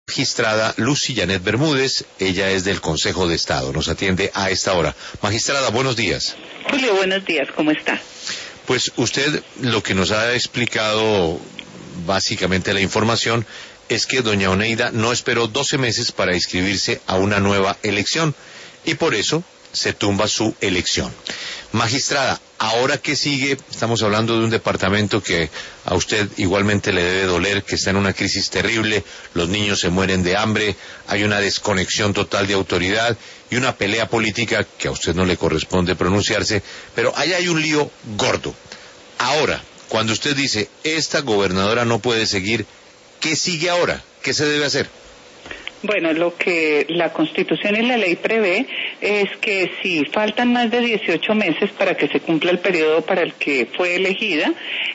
Magistrada Lucy Janet Bermúdez, ella es del Consejo de Estado, nos atiende a esta hora. Magistrada, buenos días. Julio, buenos días, ¿cómo está? Pues usted lo que nos ha explicado, básicamente la información, es que doña Oneida no esperó 12 meses para inscribirse a una nueva elección y por eso se tumba su elección. Magistrada, ¿ahora qué sigue? Estamos hablando de un departamento que a usted igualmente le debe doler, que está en una crisis terrible, los niños se mueren de hambre, hay una desconexión total de autoridad y una pelea política que a usted no le corresponde pronunciarse, pero ahí hay un lío gordo. Ahora, cuando usted dice, esta gobernadora no puede seguir, ¿qué sigue ahora? ¿Qué se debe hacer? Bueno, lo que la Constitución y la ley prevé es que si faltan más de 18 meses para que se cumpla el periodo para el que fue elegida,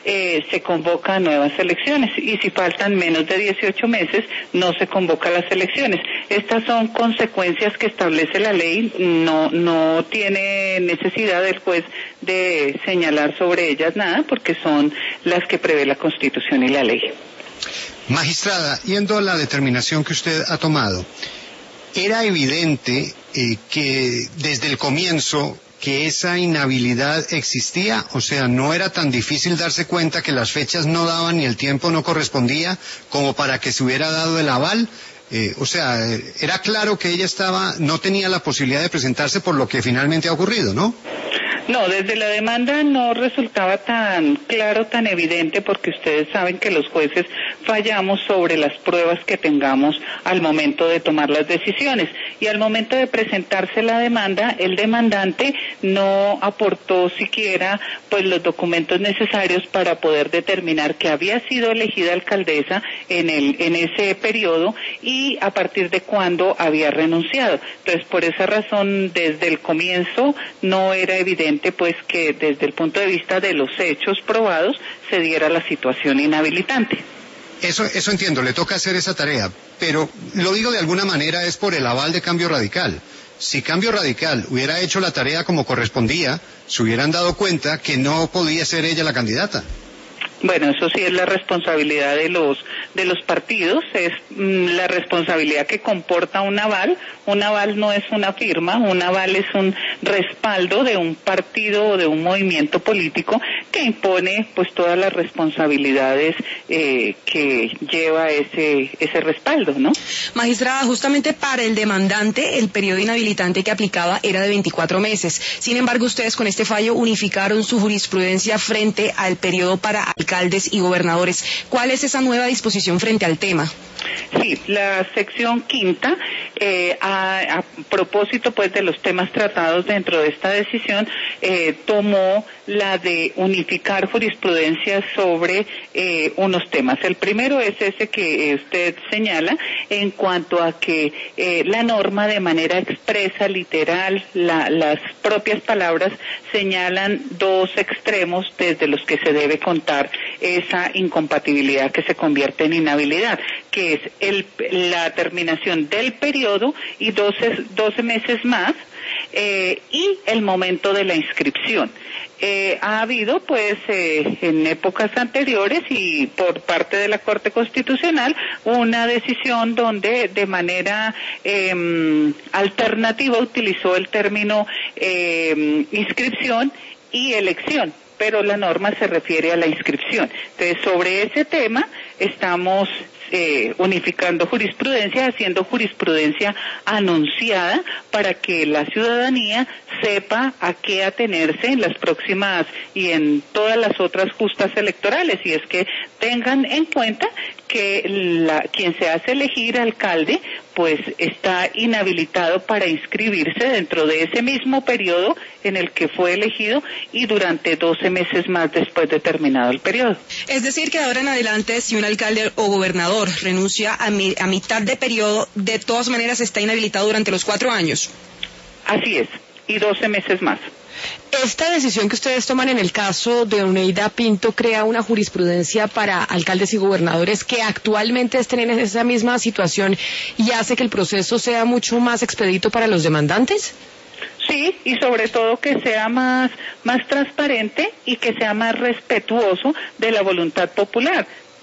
se convoca a nuevas elecciones, y si faltan menos de 18 meses, no se convoca a las elecciones. Estas son consecuencias que establece la ley, no tiene necesidad del juez de señalar sobre ellas nada, porque son las que prevé la Constitución y la ley. Magistrada, yendo a la determinación que usted ha tomado, era evidente que desde el comienzo que esa inhabilidad existía, o sea, no era tan difícil darse cuenta que las fechas no daban y el tiempo no correspondía como para que se hubiera dado el aval. O sea, era claro que ella no tenía la posibilidad de presentarse por lo que finalmente ha ocurrido, ¿no? No, desde la demanda no resultaba tan claro, tan evidente, porque ustedes saben que los jueces fallamos sobre las pruebas que tengamos al momento de tomar las decisiones. Y al momento de presentarse la demanda, el demandante no aportó siquiera pues los documentos necesarios para poder determinar que había sido elegida alcaldesa en ese periodo y a partir de cuándo había renunciado. Entonces, por esa razón, desde el comienzo no era evidente pues que desde el punto de vista de los hechos probados se diera la situación inhabilitante. Eso entiendo, le toca hacer esa tarea, pero lo digo de alguna manera es por el aval de Cambio Radical. Si Cambio Radical hubiera hecho la tarea como correspondía, se hubieran dado cuenta que no podía ser ella la candidata. Bueno, eso sí es la responsabilidad de los partidos, es la responsabilidad que comporta un aval. Un aval no es una firma, un aval es un respaldo de un partido o de un movimiento político que impone pues todas las responsabilidades que lleva ese respaldo, ¿no? Magistrada, justamente para el demandante el periodo inhabilitante que aplicaba era de 24 meses. Sin embargo, ustedes con este fallo unificaron su jurisprudencia frente al periodo para alcaldes y gobernadores. ¿Cuál es esa nueva disposición frente al tema? Sí, la sección quinta, a propósito pues de los temas tratados dentro de esta decisión, tomó la de unificar jurisprudencia sobre unos temas. El primero es ese que usted señala en cuanto a que la norma de manera expresa, literal, las propias palabras señalan dos extremos desde los que se debe contar esa incompatibilidad que se convierte en inhabilidad, que es la terminación del periodo y 12 meses más, y el momento de la inscripción. Ha habido pues en épocas anteriores y por parte de la Corte Constitucional una decisión donde de manera alternativa utilizó el término inscripción y elección, pero la norma se refiere a la inscripción. Entonces, sobre ese tema estamos unificando jurisprudencia, haciendo jurisprudencia anunciada para que la ciudadanía sepa a qué atenerse en las próximas y en todas las otras justas electorales, y es que tengan en cuenta que quien se hace elegir alcalde pues está inhabilitado para inscribirse dentro de ese mismo periodo en el que fue elegido y durante 12 meses más después de terminado el periodo. Es decir, que de ahora en adelante, si un alcalde o gobernador renuncia a mitad de periodo, de todas maneras está inhabilitado durante los 4 años. Así es, y 12 meses más. Esta decisión que ustedes toman en el caso de Oneida Pinto crea una jurisprudencia para alcaldes y gobernadores que actualmente estén en esa misma situación y hace que el proceso sea mucho más expedito para los demandantes. Sí, y sobre todo que sea más transparente y que sea más respetuoso de la voluntad popular.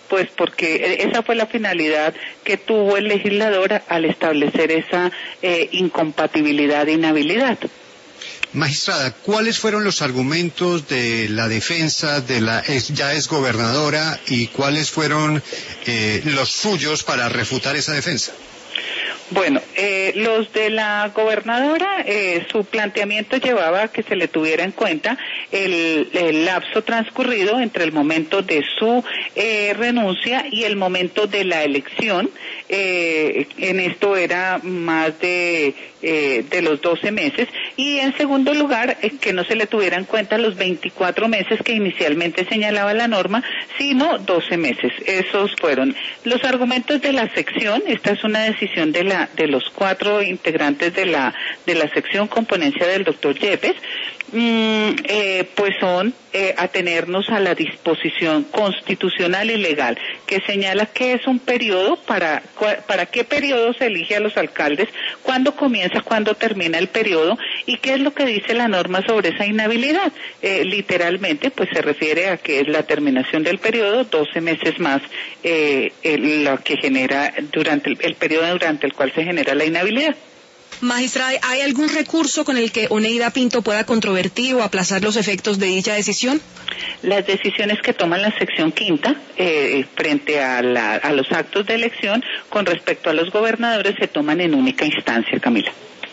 pues porque esa fue la finalidad que tuvo el legislador al establecer esa incompatibilidad e inhabilidad. Magistrada, ¿cuáles fueron los argumentos de la defensa de la ya exgobernadora y cuáles fueron los suyos para refutar esa defensa? Bueno, los de la gobernadora, su planteamiento llevaba a que se le tuviera en cuenta el lapso transcurrido entre el momento de su renuncia y el momento de la elección. En esto era más de los 12 meses. Y en segundo lugar, que no se le tuviera en cuenta los 24 meses que inicialmente señalaba la norma, sino 12 meses. Esos fueron los argumentos de la sección. Esta es una decisión de los 4 integrantes de la sección con ponencia del doctor Yepes. Pues son atenernos a la disposición constitucional y legal que señala que es un periodo, para qué periodo se elige a los alcaldes, cuándo comienza, cuándo termina el periodo y qué es lo que dice la norma sobre esa inhabilidad. Literalmente pues se refiere a que es la terminación del periodo, 12 meses más lo que genera durante el periodo durante el cual se genera la inhabilidad. Magistrada, ¿hay algún recurso con el que Oneida Pinto pueda controvertir o aplazar los efectos de dicha decisión? Las decisiones que toma la sección quinta frente a los actos de elección con respecto a los gobernadores se toman en única instancia, Camila.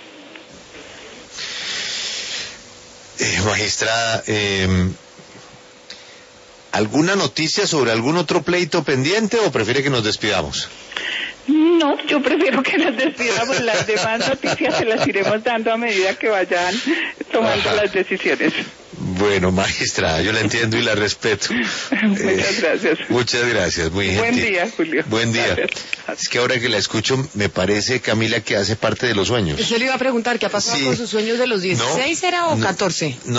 Magistrada, ¿alguna noticia sobre algún otro pleito pendiente o prefiere que nos despidamos? No, yo prefiero que las despidamos. Las demás noticias se las iremos dando a medida que vayan tomando las decisiones. Bueno, magistrada, yo la entiendo y la respeto. Muchas gracias. Muchas gracias, muy gentil. Buen día, Julio. Buen día. Gracias. Es que ahora que la escucho, me parece, Camila, que hace parte de los sueños. Yo le iba a preguntar qué ha pasado con sus sueños de los 16, ¿era o 14? No.